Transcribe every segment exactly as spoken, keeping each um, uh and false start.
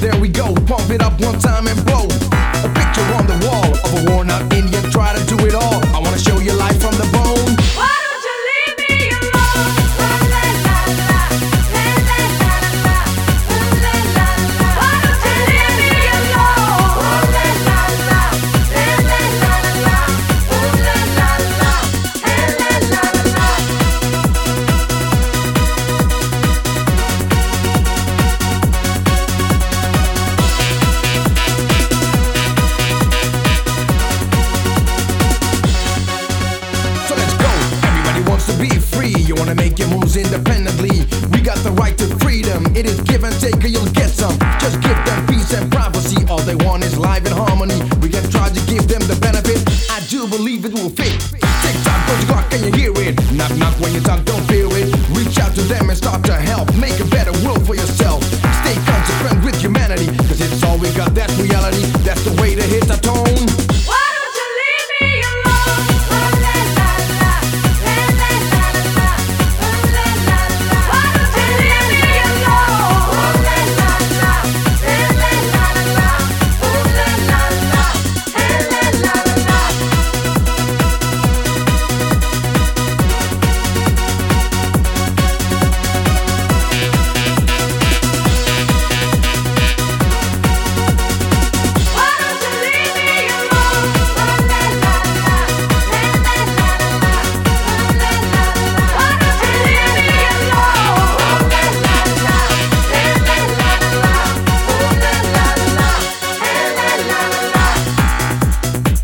there we go. Pump it up one time and blow. A picture on the wall of a worn out Indian. Try to do it all. I wanna show you life from the bone. Why don't you leave me alone? La la la la, la la la la, la la la la. Why don't you leave me alone? La la la la, la la la la, la la la la, la la la la. So let's go. Everybody wants to be free. You wanna make your moves independently. We got the right to freedom. It is give and take or you'll get some. Just give them peace and privacy. All they want is life and harmony. We can try to give them the benefit. I do believe it will fit. Tick tock, punch the clock, can you hear it? Knock knock when you talk, don't feel it. Reach out to them and start to help. Make a better world for yourself. Stay consequent with humanity. Cause it's all we got, that's reality. That's the way to hit the tone. Why don't you leave me alone? La la la la, la la la la, la la la. Why don't you leave me alone? La la la la, la la la la, la la la, la la la. Why don't you leave me alone? La la la la, la la la la, la la la. Why don't you leave me alone? La la la la, la la la la, la la la la, la la la.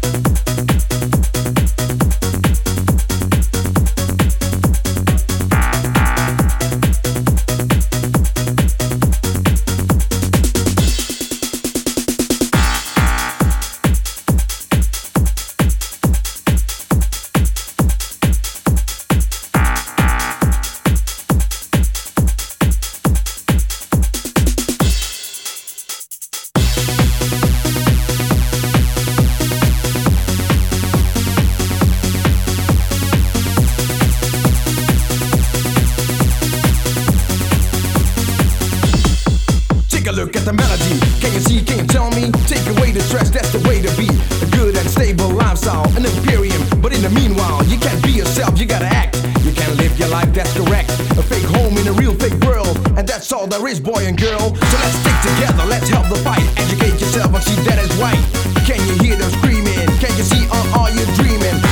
Take a look at the melody. Can you see, can you tell me? Take away the stress, that's the way to be. A good and stable lifestyle, an imperium. But in the meanwhile, you can't be yourself, you gotta act. You can't live your life, that's correct. A fake home in a real fake world. And that's all there is, boy and girl. So let's stick together, let's help the fight. Educate yourself and see that is right. Can you hear them screaming? Can you see, uh, are you dreaming?